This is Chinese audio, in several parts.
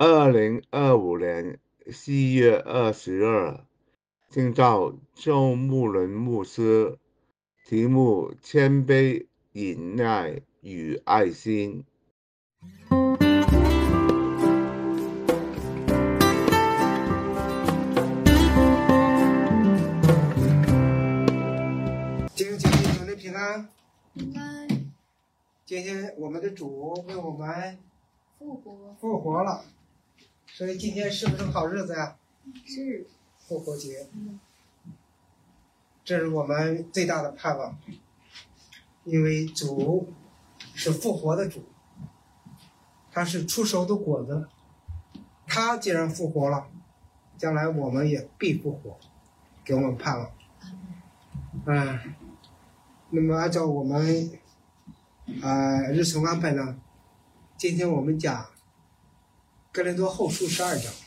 2025年4月22，敬照周牧人牧师，题目谦卑、忍耐与爱心。 弟兄姐妹们的平安。 平安。 今天我们的主为我们复活了，所以今天是不是好日子呀？ 是复活节，这是我们最大的盼望，因为主是复活的主，他是出熟的果子，他既然复活了，将来我们也必复活，给我们盼望。那么按照我们日程安排呢，今天我们讲哥林多后书12章。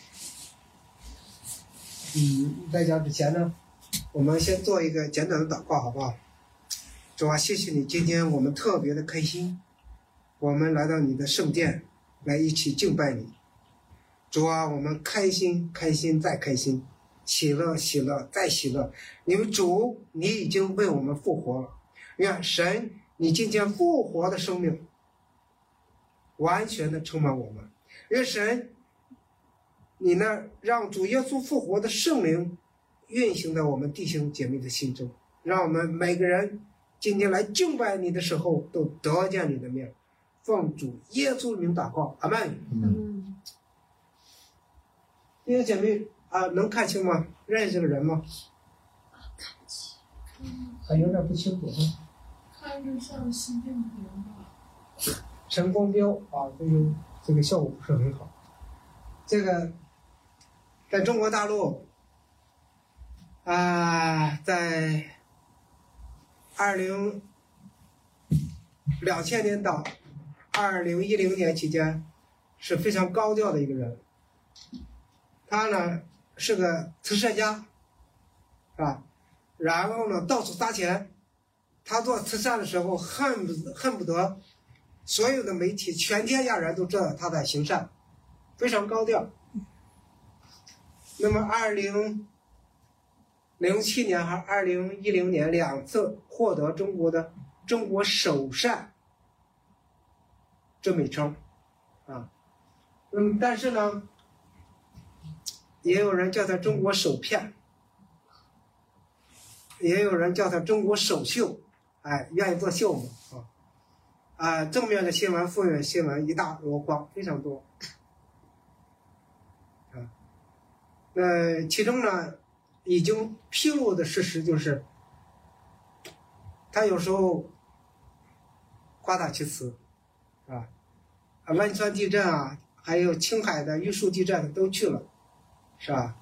在讲之前呢，我们先做一个简短的祷告，好不好？主啊，谢谢你，今天我们特别的开心，我们来到你的圣殿来一起敬拜你。主啊，我们开心开心再开心，喜乐喜乐再喜乐，因为主你已经为我们复活了。愿神你今天复活的生命完全的充满我们，愿神你呢让主耶稣复活的圣灵运行在我们弟兄姐妹的心中，让我们每个人今天来敬拜你的时候都得见你的面。奉主耶稣的名祷告，阿们。弟兄姐妹能看清吗？认识这个人吗？ 看清， 还有点不清楚。 看着像习近平吧。 陈光标这个效果不是很好。这个在中国大陆在2000年到2010年期间是非常高调的一个人。他呢是个慈善家，然后呢到处撒钱。他做慈善的时候恨不得所有的媒体全天下人都知道他在行善，非常高调。那么2007年和2010年2次获得中国首善这美称但是呢也有人叫他中国首骗，也有人叫他中国首秀，愿意做秀嘛正面的新闻负面新闻一大箩筐，非常多其中呢已经披露的事实就是他有时候夸大其词汶川地震还有青海的玉树地震都去了，是吧？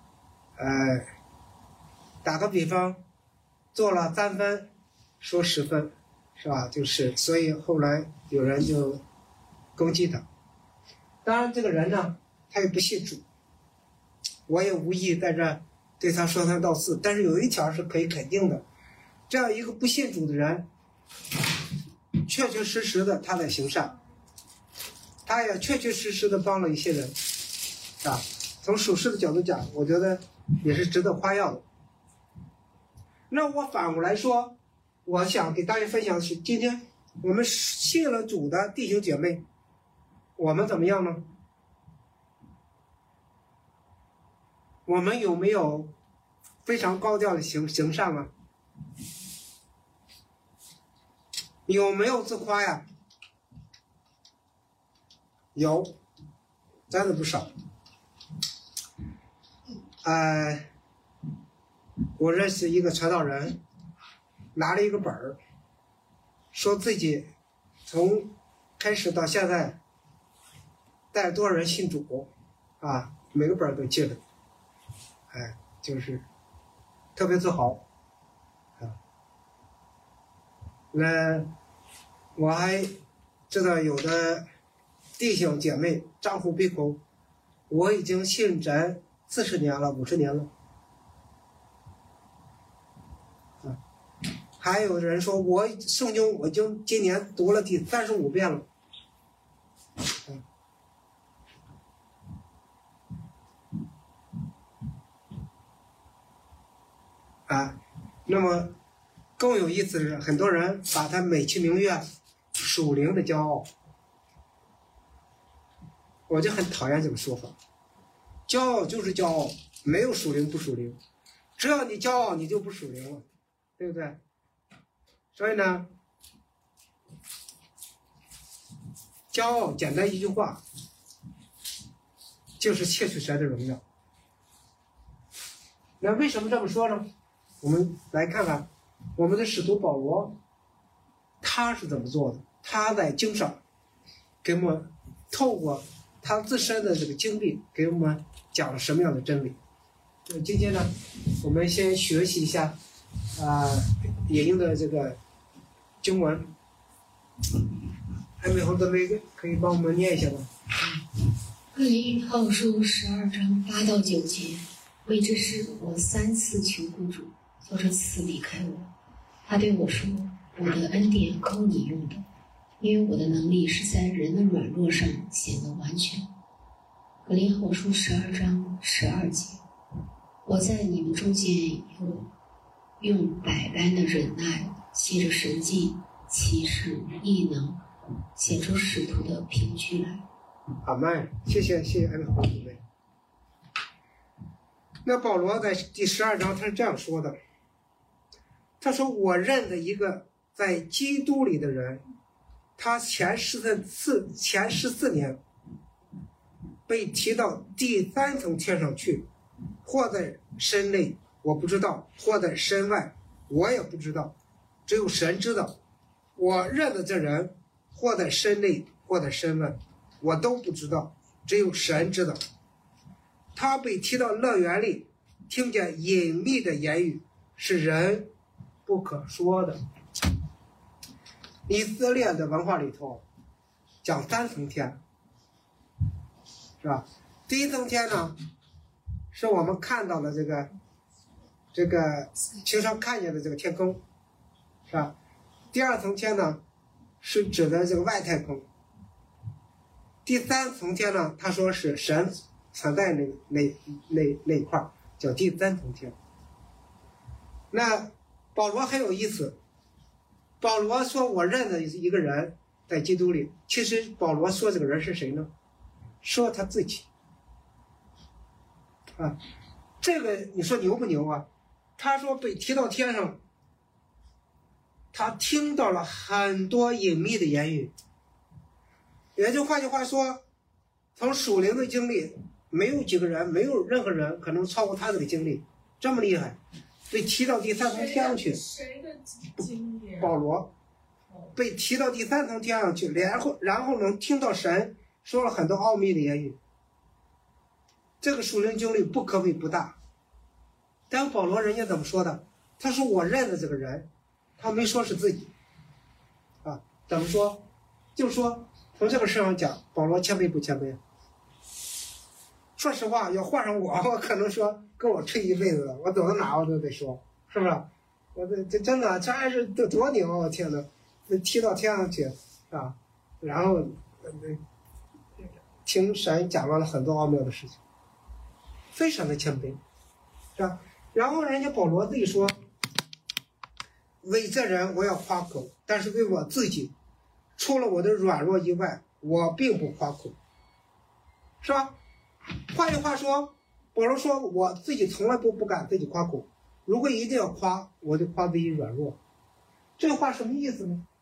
打个比方，做了3分说10分，是吧？就是所以后来有人就攻击他。当然这个人呢他也不信主，我也无意在这对他说三道四，但是有一条是可以肯定的，这样一个不信主的人确确实实的他在行善，他也确确实实的帮了一些人从属世的角度讲，我觉得也是值得夸耀的。那我反过来说，我想给大家分享的是，今天我们信了主的弟兄姐妹，我们怎么样呢？我们有没有非常高调的行善啊？有没有自夸呀？有，真的不少。我认识一个传道人，拿了一个本儿，说自己从开始到现在带多少人信主每个本儿都记着，就是特别自豪那我还知道有的弟兄姐妹张口闭口，我已经信神40年了50年了还有人说我圣经我已经今年读了第35遍了啊。那么更有意思的是，很多人把它美其名曰属灵的骄傲，我就很讨厌这种说法。骄傲就是骄傲，没有属灵不属灵，只要你骄傲，你就不属灵了，对不对？所以呢，骄傲简单一句话，就是窃取神的荣耀。那为什么这么说呢？我们来看看我们的使徒保罗，他是怎么做的？他在经上给我们透过他自身的这个经历，给我们讲了什么样的真理。今天呢，我们先学习一下引用的这个经文。还没好的那个，可以帮我们念一下吗？ 哥林后书12章8到9节，为这事我3次求过主，叫这次离开我。他对我说：“我的恩典够你用的，因为我的能力是在人的软弱上显得完全。”哥林后书12章12节，我在你们中间有用百般的忍耐，借着神迹、奇事、异能，显出使徒的凭据来。 阿们，谢谢安美红姊妹。那保罗在第12章他是这样说的，他说：“我认得一个在基督里的人，他前14年被提到第3层天上去，或在身内我不知道，或在身外我也不知道，只有神知道。我认得这人，或在身内或在身外我都不知道，只有神知道。他被提到乐园里，听见隐秘的言语，是人不可说的。”以色列的文化里头讲3层天，是吧？第一层天呢，是我们看到的这个平常看见的这个天空，是吧？第2层天呢，是指的这个外太空。第3层天呢，他说是神存在那一块叫第3层天。那保罗很有意思，保罗说我认得一个人在基督里，其实保罗说这个人是谁呢？说他自己啊，这个你说牛不牛啊？他说被提到天上，他听到了很多隐秘的言语，也就换句话说，从属灵的经历，没有几个人，没有任何人可能超过他这个经历，这么厉害，被提到第3层天上去。 谁的经历？ 保罗被提到第3层天上去，然后能听到神说了很多奥秘的言语，这个属灵经历不可谓不大。但保罗人家怎么说的？他说我认得这个人，他没说是自己啊，怎么说？就说从这个事上讲，保罗谦卑不谦卑？说实话，要换上我可能说跟我吹一辈子了，我走到哪我都得说，是不是？我这真的，这还是多牛！我天哪，踢到天上去啊！然后听神讲了很多奥妙的事情，非常的谦卑，是吧？然后人家保罗自己说：“为这人我要夸口，但是为我自己，除了我的软弱以外，我并不夸口，是吧？”换句话说，保罗说我自己从来不敢自己夸口，如果一定要夸，我就夸自己软弱。这话什么意思呢？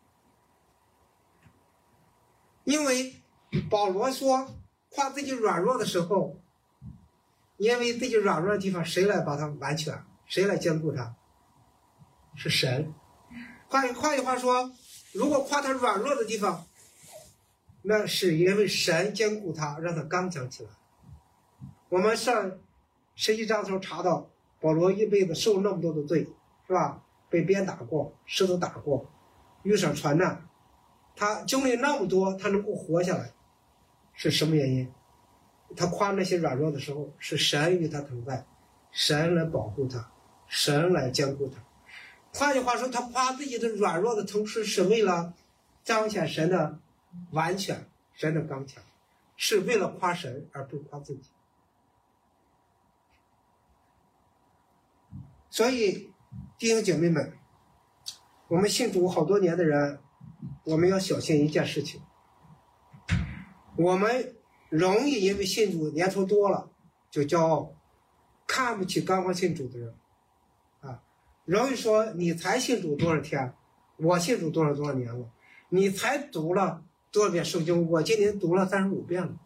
因为保罗说夸自己软弱的时候，因为自己软弱的地方，谁来把它完全？谁来兼顾它？是神。换句话说，如果夸他软弱的地方，那是因为神兼顾他，让他刚强起来。我们上11章的时候查到，保罗一辈子受那么多的罪，是吧？被鞭打过，石头打过，遇上船难，他经历那么多，他能够活下来，是什么原因？他夸那些软弱的时候，是神与他同在，神来保护他，神来兼顾他。换句话说，他夸自己的软弱的同时，是为了彰显神的完全，神的刚强，是为了夸神而不夸自己。 所以弟兄姐妹们，我们信主好多年的人，我们要小心一件事情，我们容易因为信主年头多了就骄傲，看不起刚刚信主的人啊，容易说你才信主多少天，我信主多少年了，你才读了多少遍圣经，我今年读了35遍了。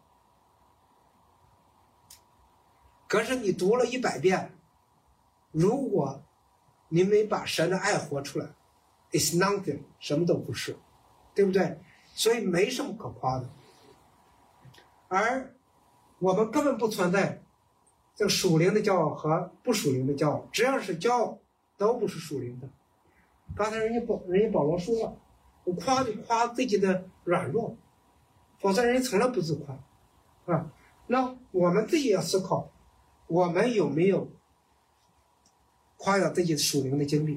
可是你读了100遍，如果你没把神的爱活出来 ，it's nothing， 什么都不是，对不对？所以没什么可夸的。而我们根本不存在这个属灵的骄傲和不属灵的骄傲，只要是骄傲，都不是属灵的。刚才人家保罗说了，我夸就夸自己的软弱，否则人家从来不自夸啊。那我们自己要思考，我们有没有夸耀自己的属灵的经历？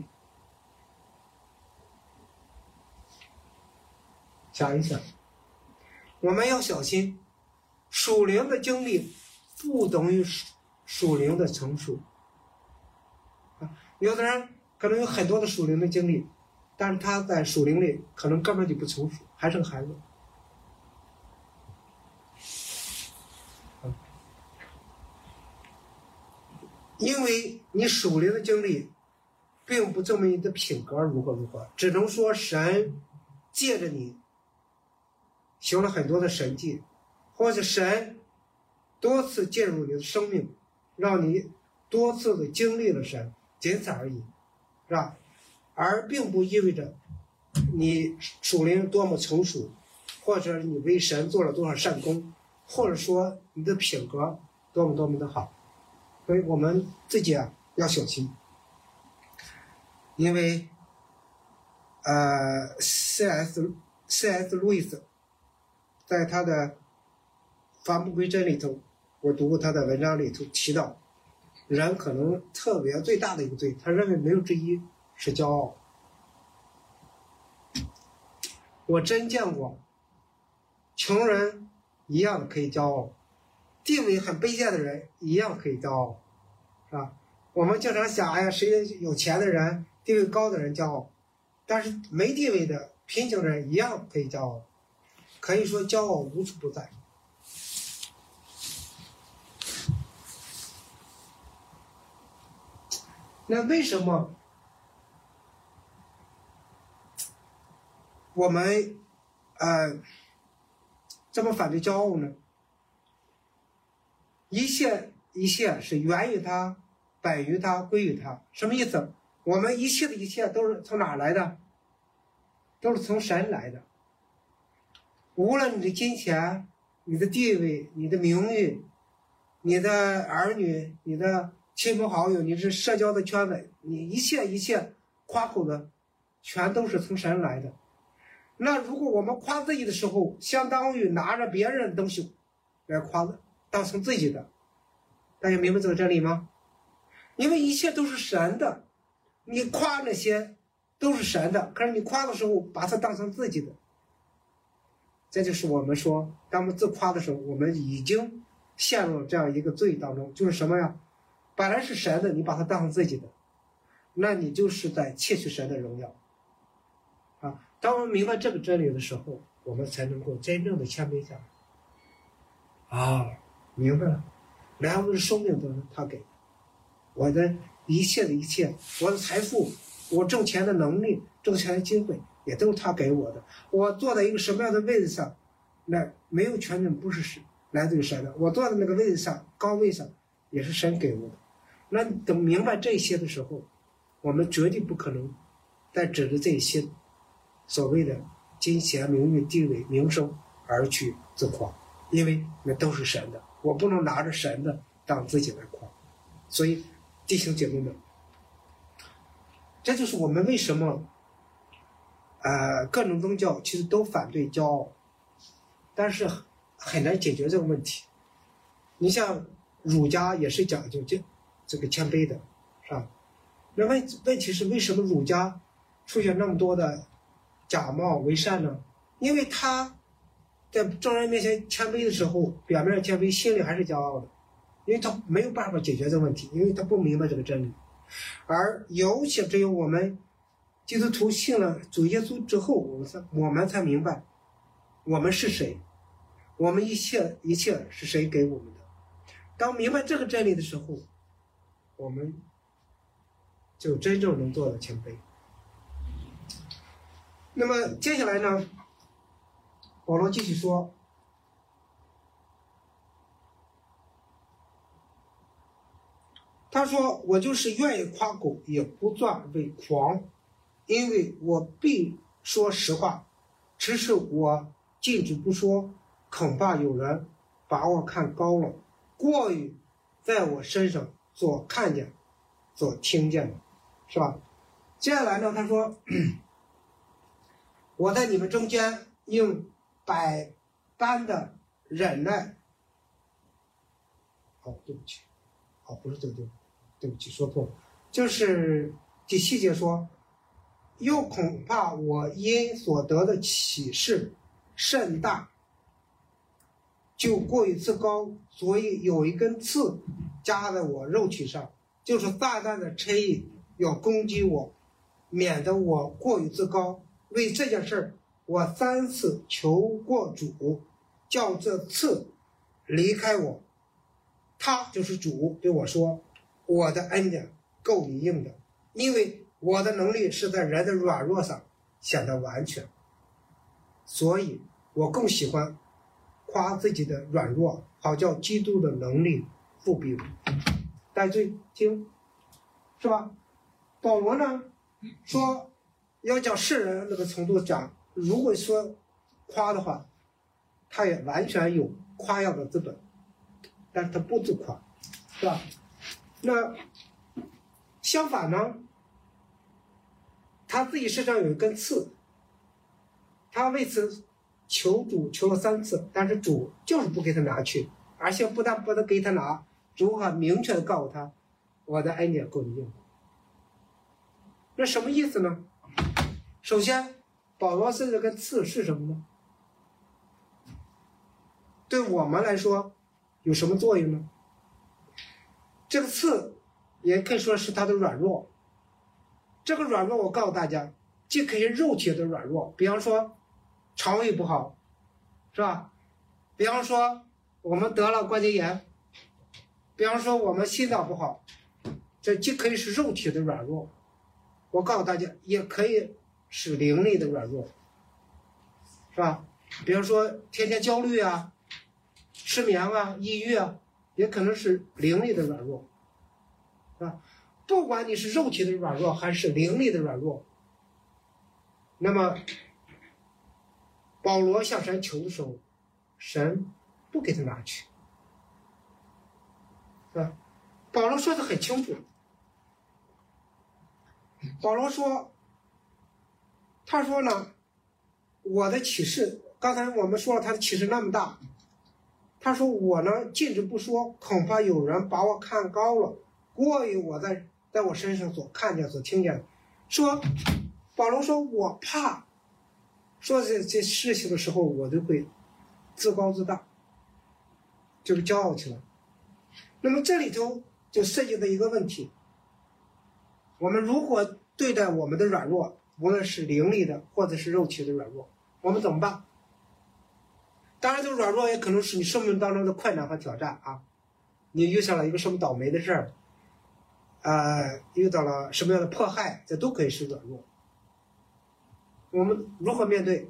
想一想，我们要小心，属灵的经历不等于属灵的成熟啊。有的人可能有很多的属灵的经历，但是他在属灵里可能根本就不成熟，还是个孩子。因为你属灵的经历并不证明你的品格如何，只能说神借着你行了很多的神迹，或者神多次介入你的生命，让你多次的经历了神，仅此而已，是吧？而并不意味着你属灵多么成熟，或者你为神做了多少善功，或者说你的品格多么的好。所以我们自己要小心，因为C.S. 路易斯在他的《返璞归真》里头，我读过他的文章里头提到，人可能特别最大的一个罪，他认为没有之一是骄傲。我真见过穷人一样的可以骄傲，地位很卑贱的人一样可以骄傲，是吧？我们经常想，哎呀，谁有钱的人、地位高的人骄傲，但是没地位的贫穷人一样可以骄傲，可以说骄傲无处不在。那为什么我们这么反对骄傲呢？一切是源于他，本于他，归于他。什么意思？我们一切的一切都是从哪来的？都是从神来的。无论你的金钱、你的地位、你的名誉、你的儿女、你的亲朋好友、你是社交的圈子，你一切夸口的，全都是从神来的。那如果我们夸自己的时候，相当于拿着别人的东西来夸，当成自己的，大家明白这个真理吗？因为一切都是神的，你夸那些都是神的，可是你夸的时候把它当成自己的，这就是我们说，当我们自夸的时候，我们已经陷入了这样一个罪当中，就是什么呀？本来是神的，你把它当成自己的，那你就是在窃取神的荣耀啊！当我们明白这个真理的时候，我们才能够真正的谦卑下来啊！明白了，来我的生命都是他给的，我的一切，我的财富，我挣钱的能力，挣钱的机会，也都是他给我的。我坐在一个什么样的位置上，那没有权柄不是来自于神的。我坐在那个位置上，高位上，也是神给我的。那等明白这些的时候，我们绝对不可能再指着这些所谓的金钱、名誉、地位、名声而去自夸，因为那都是神的，我不能拿着神的当自己来夸。所以弟兄姐妹们，这就是我们为什么各种宗教其实都反对骄傲，但是很难解决这个问题。你像儒家也是讲究这个谦卑的，是吧？那问题是为什么儒家出现那么多的假冒为善呢？因为他在众人面前谦卑的时候，表面上谦卑，心里还是骄傲的，因为他没有办法解决这个问题，因为他不明白这个真理。 而尤其只有我们基督徒信了主耶稣之后，我们才明白我们是谁，我们一切是谁给我们的。当明白这个真理的时候，我们就真正能做到谦卑。那么接下来呢，保罗继续说，他说我就是愿意夸口，也不算为狂，因为我必说实话，只是我禁止不说，恐怕有人把我看高了，过于在我身上所看见所听见的，是吧？接下来呢，他说我在你们中间用百般的忍耐，对不起，不是这个对不起，说错了，就是第7节说，又恐怕我因所得的启示甚大，就过于自高，所以有一根刺加在我肉体上，就是撒旦的称意要攻击我，免得我过于自高。为这件事我3次求过主，叫这刺离开我。他就是主对我说，我的恩典够你用的，因为我的能力是在人的软弱上显得完全，所以我更喜欢夸自己的软弱，好叫基督的能力复辟我。大家注意听，是吧？保罗呢说要讲世人那个程度讲，如果说夸的话，他也完全有夸耀的资本，但是他不自夸，是吧？那相反呢，他自己身上有一根刺，他为此求主求了3次，但是主就是不给他拿去，而且不但不能给他拿，主还明确的告诉他，我的恩典够你用。那什么意思呢？首先，保罗这根刺是什么呢？对我们来说有什么作用呢？这个刺也可以说是他的软弱。这个软弱我告诉大家，既可以肉体的软弱，比方说肠胃不好，是吧？比方说我们得了关节炎，比方说我们心脏不好，这既可以是肉体的软弱，我告诉大家也可以是灵力的软弱，是吧？比方说天天焦虑啊，失眠啊，抑郁啊，也可能是灵力的软弱，是吧？不管你是肉体的软弱还是灵力的软弱，那么保罗向神求的时候，神不给他拿去，是吧？保罗说的很清楚，保罗说，他说呢，我的启示，刚才我们说了他的启示那么大，他说我呢禁止不说，恐怕有人把我看高了，过于我在我身上所看见所听见的。说保罗说我怕说这事情的时候，我就会自高自大，就是骄傲起来。那么这里头就涉及到一个问题，我们如何对待我们的软弱，无论是灵力的或者是肉体的软弱，我们怎么办？当然这个软弱也可能是你生命当中的困难和挑战啊，你遇上了一个什么倒霉的事儿，遇到了什么样的迫害，这都可以是软弱。我们如何面对？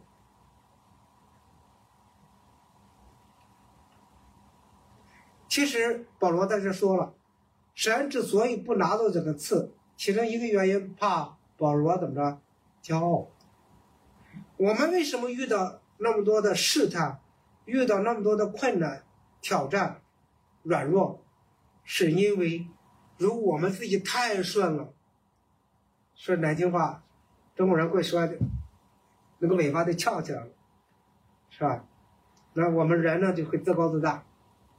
其实保罗在这说了，神之所以不拿到这个刺，其中一个原因怕保罗怎么着骄傲。我们为什么遇到那么多的试探，遇到那么多的困难挑战软弱，是因为如果我们自己太顺了，说难听话，中国人会说的那个尾巴都翘起来了，是吧？那我们人呢就会自高自大。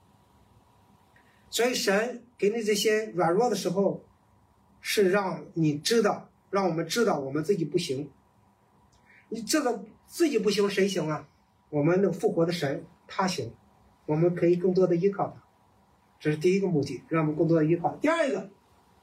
所以神给你这些软弱的时候，是让你知道，让我们知道我们自己不行。你这个自己不行，谁行啊？我们那个复活的神他行，我们可以更多的依靠他。这是第一个目的，让我们更多的依靠。第二个，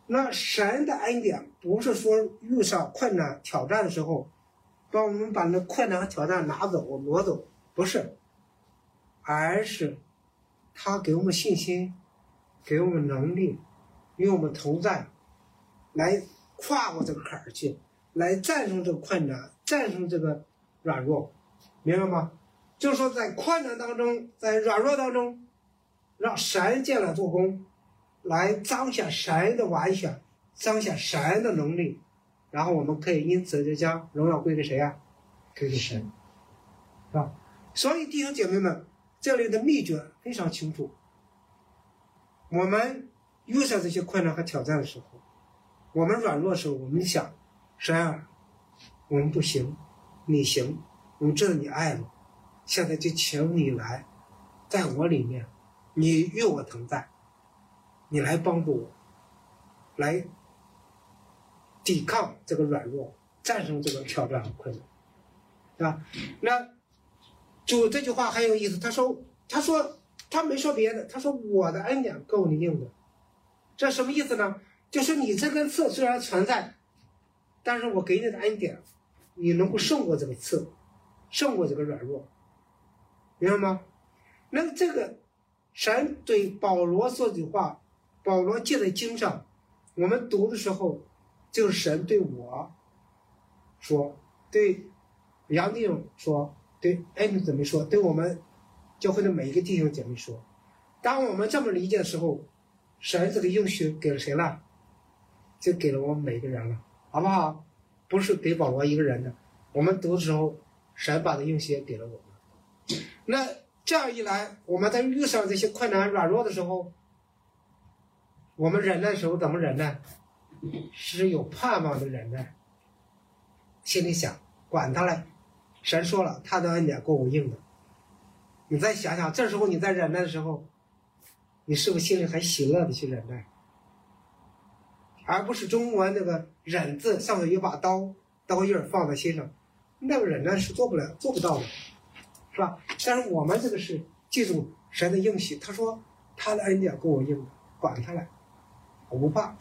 那神的恩典不是说遇上困难挑战的时候，帮我们把那困难和挑战拿走挪走，不是，而是他给我们信心，给我们能力，与我们同在，来跨过这个坎儿去，来战胜这个困难，战胜这个软弱，明白吗？就是说在困难当中，在软弱当中，让神进来做工，来彰显神的完全，彰显神的能力，然后我们可以因此就将荣耀归给谁呀？归给神，是吧？所以弟兄姐妹们，这里的秘诀非常清楚。我们遇上这些困难和挑战的时候，我们软弱的时候，我们想，神啊，我们不行，你行，我们知道你爱我，现在就请你来，在我里面，你与我同在，你来帮助我，来抵抗这个软弱，战胜这个挑战和困难，是吧？那主这句话很有意思，他说他没说别的，他说我的恩典够你用的，这什么意思呢？就是你这根刺虽然存在，但是我给你的恩典，你能够胜过这个刺，胜过这个软弱，明白吗？那这个神对保罗说句话，保罗记在经上，我们读的时候，就是神对我说，对杨弟兄说，对艾米姊妹说，对我们教会的每一个弟兄姐妹说，当我们这么理解的时候，神这个应许给了谁了？就给了我们每个人了，好不好？不是给保罗一个人的，我们读的时候，神把这应许也给了我们。那这样一来，我们在遇上这些困难软弱的时候，我们忍耐的时候怎么忍耐？是有盼望的忍耐，心里想管他嘞，神说了他的恩典够我应的。你再想想，这时候你在忍耐的时候，你是不是心里很喜乐的去忍耐，而不是中文那个忍字上面有把刀印放在心上，那个忍耐是做不到的，是吧？但是我们这个是记住神的应许，他说他的恩典够我应的，管他来，我不怕。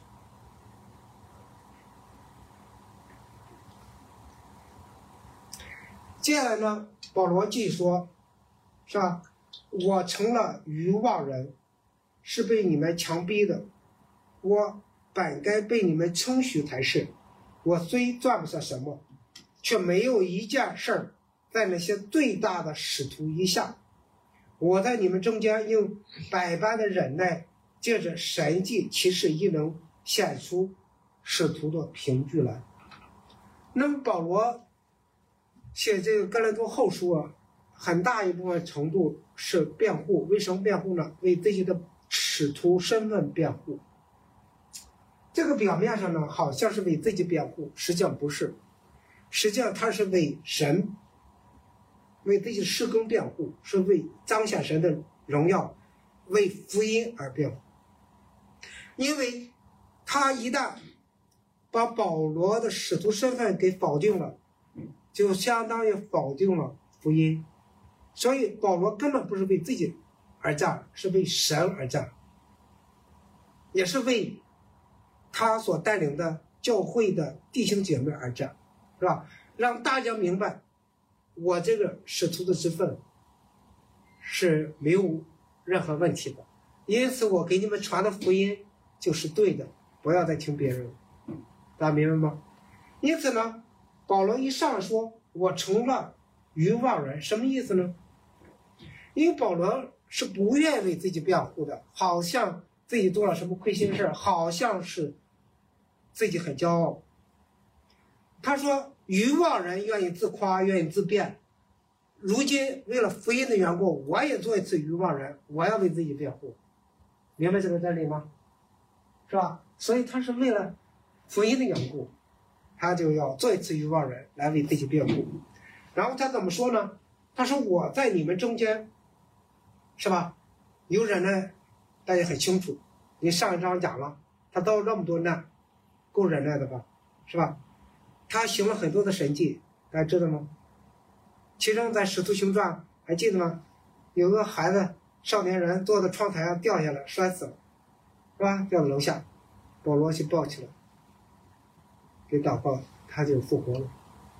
接下来呢，保罗继续说，是吧？我成了愚妄人，是被你们强逼的，我本该被你们称许才是。我虽赚不上什么，却没有一件事儿在那些最大的使徒以下。我在你们中间用百般的忍耐，借着神迹奇事亦能显出使徒的凭据来。那么保罗写这个哥林多后书啊，很大一部分程度是辩护。为什么辩护呢？为自己的使徒身份辩护。这个表面上呢，好像是为自己辩护，实际上不是，实际上他是为神，为自己事工辩护，是为彰显神的荣耀，为福音而辩护。因为他一旦把保罗的使徒身份给否定了，就相当于否定了福音。所以保罗根本不是为自己而战，是为神而战，也是为他所带领的教会的弟兄姐妹而战，是吧？让大家明白，我这个使徒的身份是没有任何问题的，因此我给你们传的福音就是对的，不要再听别人了，大家明白吗？因此呢，保罗一上来说我成了愚妄人，什么意思呢？因为保罗是不愿意为自己辩护的，好像自己做了什么亏心事，好像是自己很骄傲。他说愚妄人愿意自夸，愿意自辩，如今为了福音的缘故，我也做一次愚妄人，我要为自己辩护，明白这个真理吗？是吧？所以他是为了福音的缘故，他就要做一次愚妄人来为自己辩护。然后他怎么说呢？他说我在你们中间，是吧？有忍耐，大家很清楚，你上一章讲了，他遭这么多难，够忍耐的吧？是吧？他行了很多的神迹，大家知道吗？其中在使徒行传还记得吗？有个孩子少年人坐在窗台上掉下来摔死了，是吧？掉到楼下， 保罗去抱起来，给祷告，他就复活了。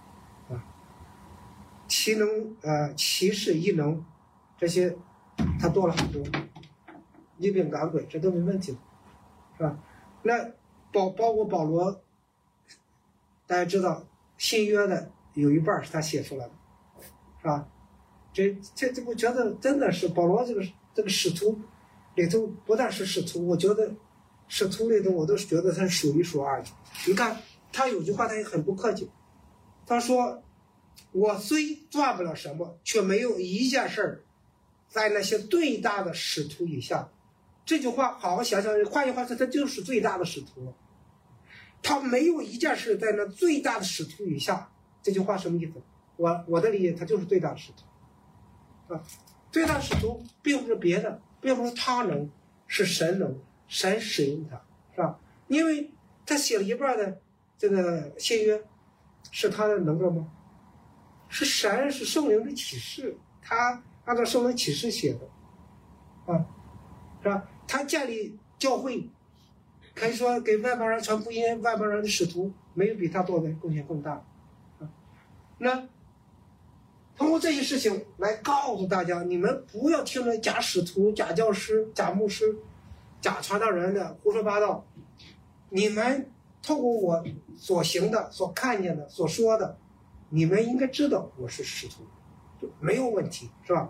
奇事异能，这些他做了很多，医病赶鬼，这都没问题的，是吧？那包括保罗，大家知道新约的有一半是他写出来的，是吧？这我觉得真的是保罗这个使徒里头，不但是使徒，我觉得使徒里头我都觉得他是数一数二的。你看他有句话他也很不客气，他说我虽赚不了什么，却没有一件事儿在那些最大的使徒以下。这句话好好想想，换句话说，他就是最大的使徒了。他没有一件事在那最大的使徒以下。这句话什么意思？我的理解，他就是最大的使徒啊。最大的使徒并不是别的，并不是他能，是神能，神使用他，是吧？因为他写了一半的这个新约，是他的能力吗？是神，是圣灵的启示，他按照圣灵启示写的，啊，是吧？他建立教会，可以说给外邦人传福音，外邦人的使徒没有比他做的贡献更大，啊，那通过这些事情来告诉大家，你们不要听着假使徒、假教师、假牧师、假传道人的胡说八道，你们透过我所行的、所看见的、所说的，你们应该知道我是使徒，没有问题，是吧？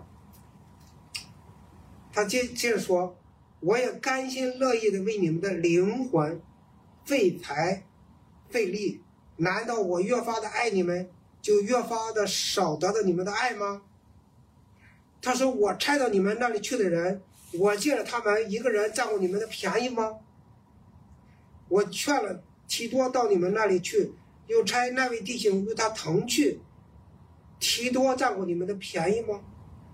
他接着说，我也甘心乐意的为你们的灵魂费财费力，难道我越发的爱你们，就越发的少得到你们的爱吗？他说，我差到你们那里去的人，我借着他们一个人占过你们的便宜吗？我劝了提多到你们那里去，又差那位弟兄与他同去，提多占过你们的便宜吗？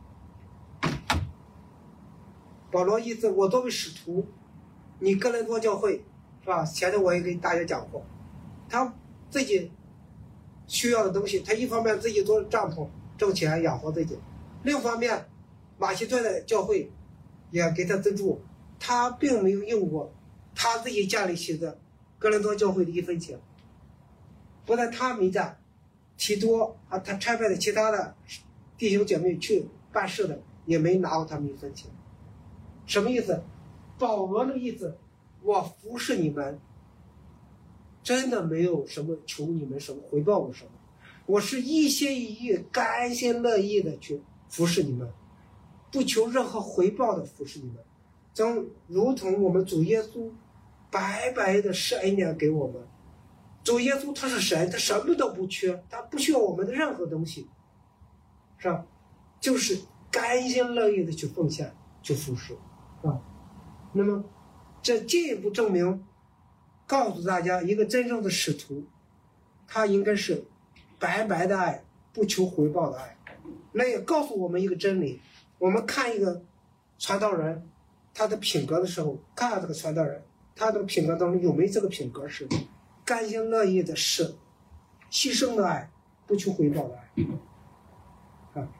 保罗意思，我作为使徒，你哥林多教会，是吧？前头我也给大家讲过，他自己需要的东西，他一方面自己做帐篷挣钱养活自己，另一方面马其顿的教会也给他资助，他并没有用过他自己建立起的哥林多教会的一分钱。不但他没占，提多啊，他差派的其他的弟兄姐妹去办事的也没拿过他们一分钱。什么意思？保罗的意思，我服侍你们真的没有什么求你们什么回报我什么，我是一心一意甘心乐意的去服侍你们，不求任何回报的服侍你们，正如同我们主耶稣白白的施恩典给我们。主耶稣他是神，他什么都不缺，他不需要我们的任何东西，是吧？就是甘心乐意的去奉献去服侍啊。那么这进一步证明，告诉大家，一个真正的使徒他应该是白白的爱，不求回报的爱。那也告诉我们一个真理，我们看一个传道人他的品格的时候，看这个传道人他的品格当中有没有这个品格，是甘心乐意的是牺牲的爱，不求回报的爱啊。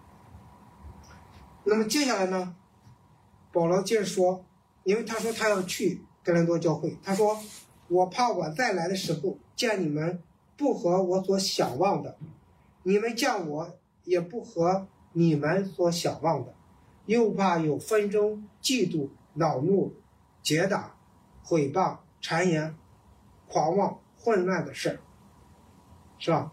那么接下来呢，保罗接着说，因为他说他要去哥林多教会，他说我怕我再来的时候见你们不合我所想望的，你们见我也不合你们所想望的，又怕有纷争、嫉妒、恼怒、结党、毁谤、谗言、狂妄、混乱的事，是吧？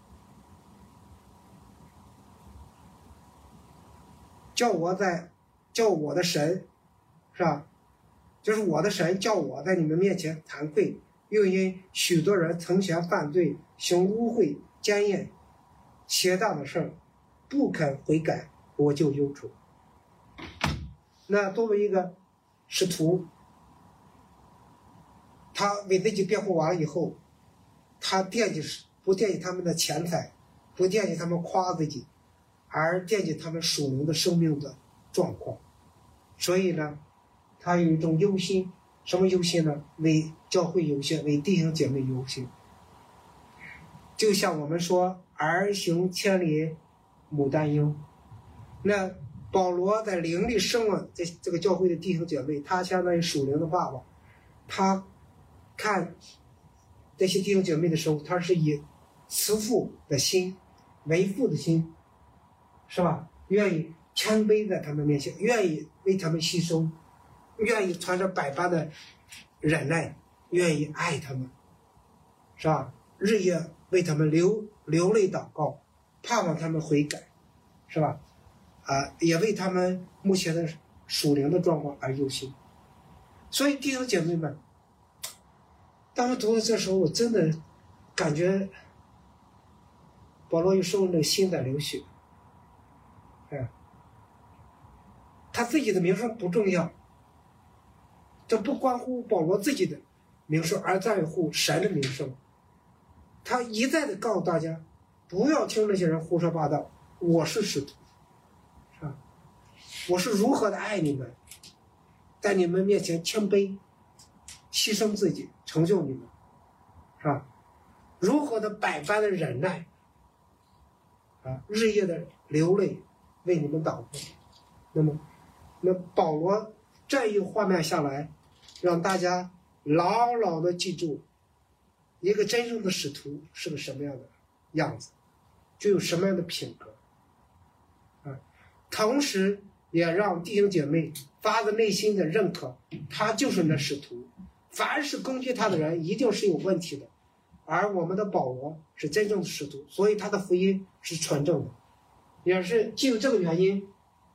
叫我的神，是吧？就是我的神叫我在你们面前惭愧，又因许多人曾前犯罪，行污秽、奸淫、邪荡的事，不肯悔改，我就忧愁。那作为一个使徒，他为自己辩护完了以后，他不惦记他们的钱财，不惦记他们夸自己，而惦记他们属灵的生命的状况。所以呢，他有一种忧心。什么忧心呢？为教会忧心，为弟兄姐妹忧心。就像我们说儿行千里母担忧，那保罗在灵里生了这个教会的弟兄姐妹，他相当于属灵的爸爸，他看这些弟兄姐妹的时候，他是以慈父的心、为父的心，是吧？愿意谦卑在他们面前，愿意为他们牺牲，愿意传着百般的忍耐，愿意爱他们，是吧？日夜为他们流泪祷告，盼望他们悔改，是吧？也为他们目前的属灵的状况而忧心。所以弟兄姐妹们，当我读到这时候，我真的感觉保罗有时候那个心在流血。他自己的名声不重要，这不关乎保罗自己的名声，而在乎神的名声。他一再的告诉大家，不要听那些人胡说八道，我是使徒，是吧？我是如何的爱你们，在你们面前谦卑，牺牲自己，成就你们，是吧？如何的百般的忍耐，日夜的流泪，为你们祷告。那保罗这一画面下来，让大家牢牢的记住，一个真正的使徒是个什么样的样子，具有什么样的品格，同时也让弟兄姐妹发自内心的认可，他就是那使徒，凡是攻击他的人一定是有问题的，而我们的保罗是真正的使徒，所以他的福音是纯正的，也是基于这个原因，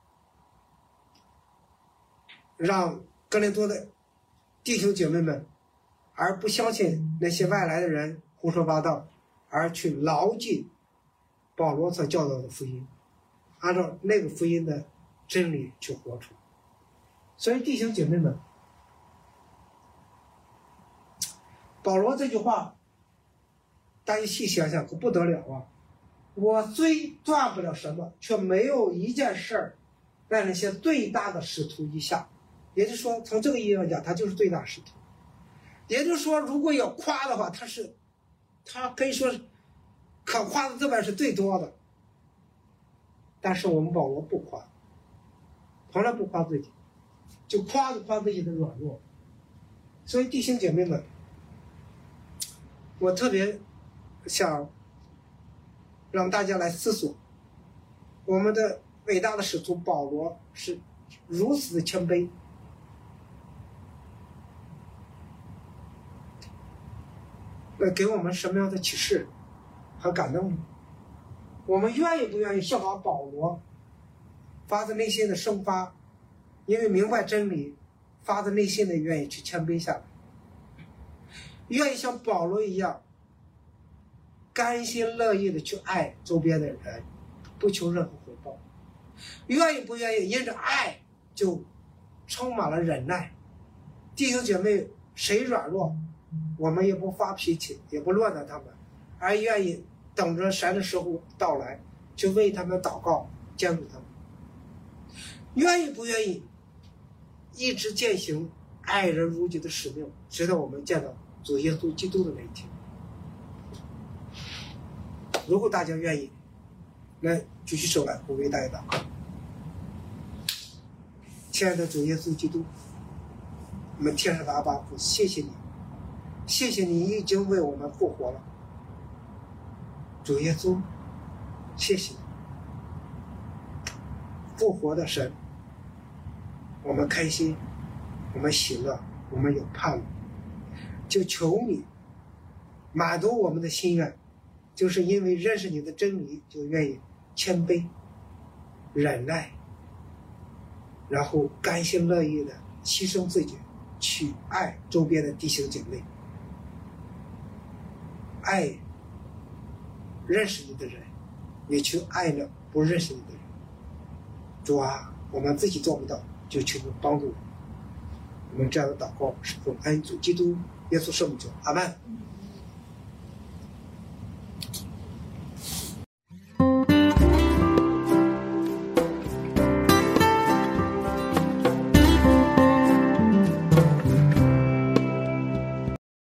让哥林多的弟兄姐妹们而不相信那些外来的人胡说八道，而去牢记保罗所教导的福音，按照那个福音的真理去活出。所以弟兄姐妹们，保罗这句话大家细想想可不得了啊！我虽赚不了什么，却没有一件事儿在那些最大的使徒以下。也就是说，从这个意义上讲，他就是最大使徒。也就是说，如果要夸的话，他可以说是可夸的这边是最多的。但是我们保罗不夸，从来不夸自己，就夸自己的软弱。所以弟兄姐妹们，我特别想让大家来思索，我们的伟大的使徒保罗是如此的谦卑，那给我们什么样的启示和感动呢？我们愿意不愿意效仿保罗，发自内心的生发，因为明白真理，发自内心的愿意去谦卑下来，愿意像保罗一样甘心乐意的去爱周边的人，不求任何回报，愿意不愿意因着爱就充满了忍耐。弟兄姐妹谁软弱，我们也不发脾气，也不论断他们，而愿意等着神的时候到来，就为他们祷告，监督他们。愿意不愿意一直践行爱人如己的使命，直到我们见到主耶稣基督的那一天。如果大家愿意，那举起手来，我为大家祷告。亲爱的主耶稣基督，我们天上的阿爸父，谢谢你，谢谢你已经为我们复活了。主耶稣，谢谢你，复活的神，我们开心，我们喜乐，我们有盼望，就求你满足我们的心愿，就是因为认识你的真理，就愿意谦卑、忍耐，然后甘心乐意的牺牲自己，去爱周边的弟兄姐妹，爱认识你的人，也去爱了不认识你的人。主啊，我们自己做不到，就求你帮助我们。我们这样的祷告是奉恩主基督耶稣圣名求，阿们。